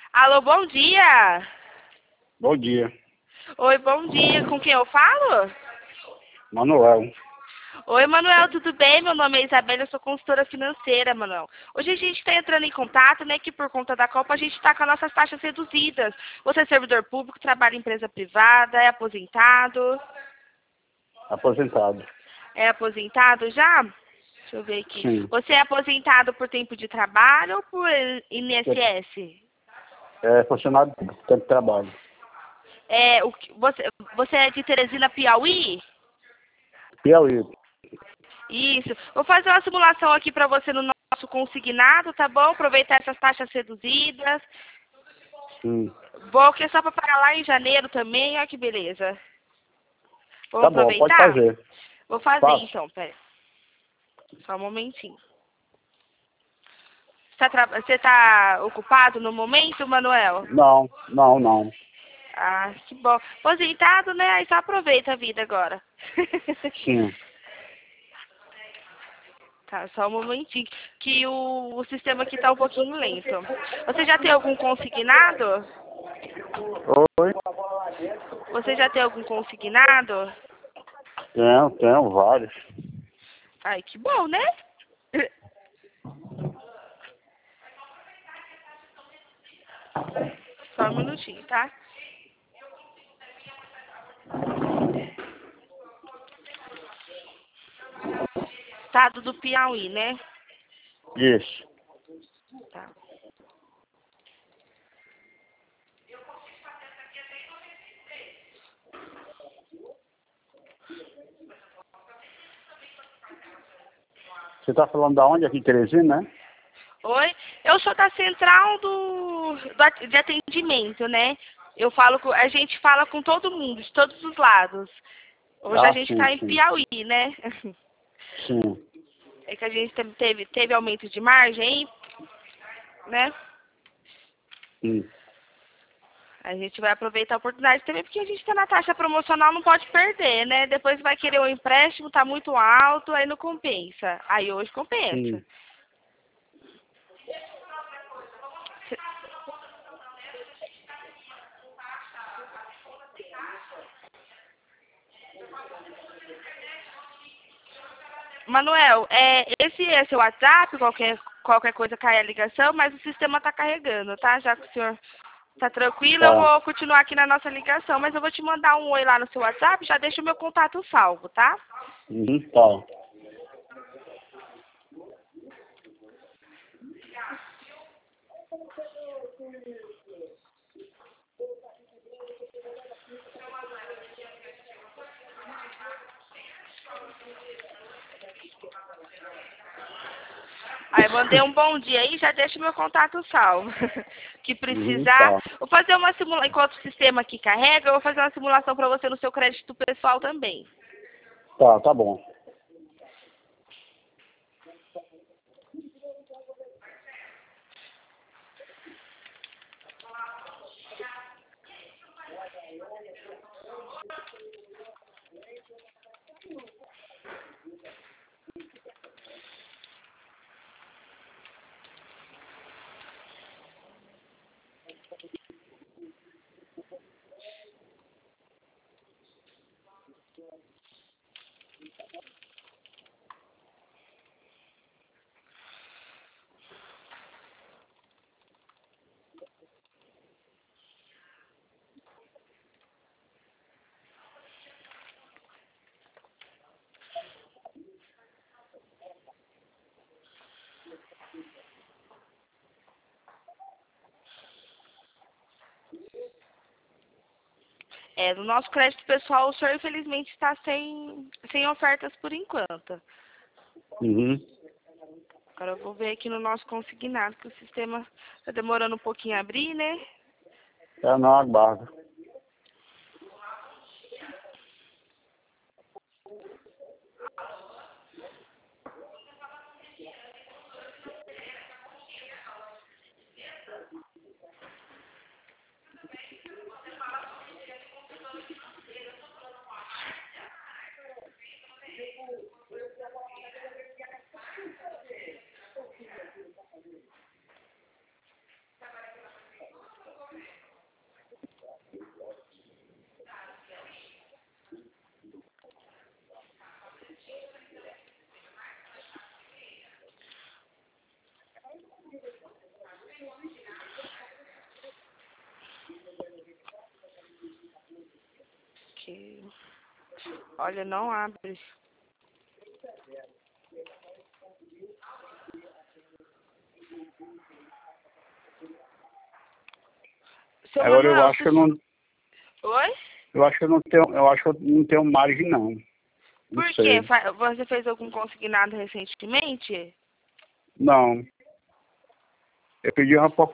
Alô, bom dia. Bom dia, Oi, bom dia. Com quem eu falo? Manuel. Oi, Manuel, tudo bem? Meu nome é Isabela, eu sou consultora financeira, Manuel. Hoje a gente está entrando em contato, né, que por conta da Copa a gente está com as nossas taxas reduzidas. Você é servidor público, trabalha em empresa privada, é aposentado? Aposentado. É aposentado já? Deixa eu ver aqui. Sim. Você é aposentado por tempo de trabalho ou por INSS? É funcionário público, tempo de trabalho. Você é de Teresina, Piauí? Piauí. Isso. Vou fazer uma simulação aqui para você no nosso consignado, tá bom? Aproveitar essas taxas reduzidas. Sim. Bom, que é só para pagar lá em janeiro também, olha que beleza. Vamos Tá bom, pode aproveitar? fazer. Vou fazer Faço. então, pera. Só um momentinho. Você tá ocupado no momento, Manuel? Não. Ah, que bom. Aposentado, né? Aí só aproveita a vida agora. Sim. Tá, só um momentinho. Que o sistema aqui tá um pouquinho lento. Você já tem algum consignado? Oi? Você já tem algum consignado? Tenho vários. Ai, que bom, né? Só um minutinho, tá? Estado do Piauí, né? Isso. Tá. Você tá falando da onde? Aqui em Teresina, né? Oi? Eu sou da central de atendimento, né? A gente fala com todo mundo, de todos os lados. Hoje a Ah, gente sim, está em sim. Piauí, né? Sim. É que a gente teve aumento de margem aí, né? Sim. A gente vai aproveitar a oportunidade também, porque a gente está na taxa promocional, não pode perder, né? Depois vai querer um empréstimo, tá muito alto, aí não compensa. Aí hoje compensa. Sim. Manuel, esse é seu WhatsApp, qualquer coisa cai a ligação, mas o sistema está carregando, tá? Já que o senhor está tranquilo, eu Tá. vou continuar aqui na nossa ligação, mas eu vou te mandar um oi lá no seu WhatsApp, já deixa o meu contato salvo, tá? Uhum, tá. Aí mandei um bom dia aí, já deixa o meu contato salvo. Que Uhum, precisar, tá. vou fazer uma simulação, enquanto o sistema aqui carrega, eu vou fazer uma simulação para você no seu crédito pessoal também. Tá bom. No nosso crédito pessoal, o senhor infelizmente está sem ofertas por enquanto. Uhum. Agora eu vou ver aqui no nosso consignado, que o sistema está demorando um pouquinho a abrir, né? Não aguardo. Gente, olha, não abre. Seu Agora eu Manuel, acho que eu não, Oi? eu acho que eu não tenho margem não. Não Por quê? sei. Você fez algum consignado recentemente? Não. Eu pedi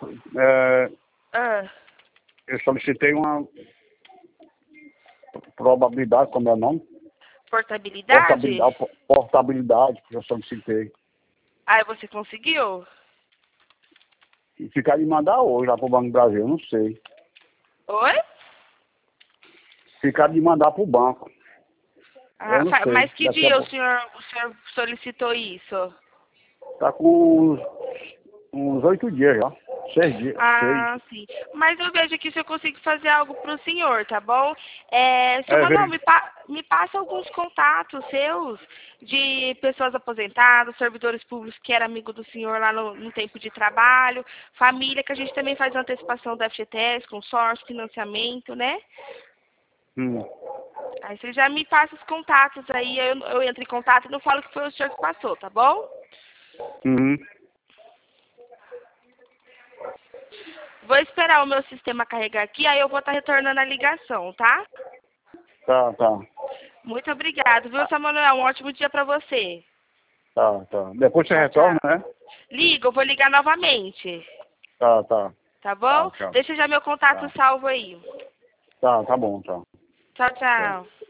Ah, eu solicitei uma probabilidade, como é o nome? portabilidade? Portabilidade que eu solicitei. Aí você conseguiu? E ficar de mandar hoje lá pro Banco do Brasil, eu não sei. Oi? Ficar de mandar pro banco, eu Ah, não sei. mas que Daqui a dia o pouco. senhor solicitou isso? Tá com uns 8 dias já. 6 dias. 6. Ah, sim. Mas eu vejo aqui se eu consigo fazer algo pro senhor, tá bom? Seu É, Manuel, veio. me passa alguns contatos seus de pessoas aposentadas, servidores públicos que eram amigo do senhor lá no tempo de trabalho, família, que a gente também faz antecipação do FGTS, consórcio, financiamento, né? Hum. Aí você já me passa os contatos aí, eu entro em contato e não falo que foi o senhor que passou, tá bom? Uhum. Vou esperar o meu sistema carregar aqui, aí eu vou estar retornando a ligação, tá? Tá. Muito obrigado, viu, Samuel? Um ótimo dia para você. Tá. Depois você Tchau, retorna, tchau. né? Liga, eu vou ligar novamente. Tá. Tá bom? Tchau. Deixa já meu contato Tá. salvo aí. Tá bom. Tchau, Tchau. tchau.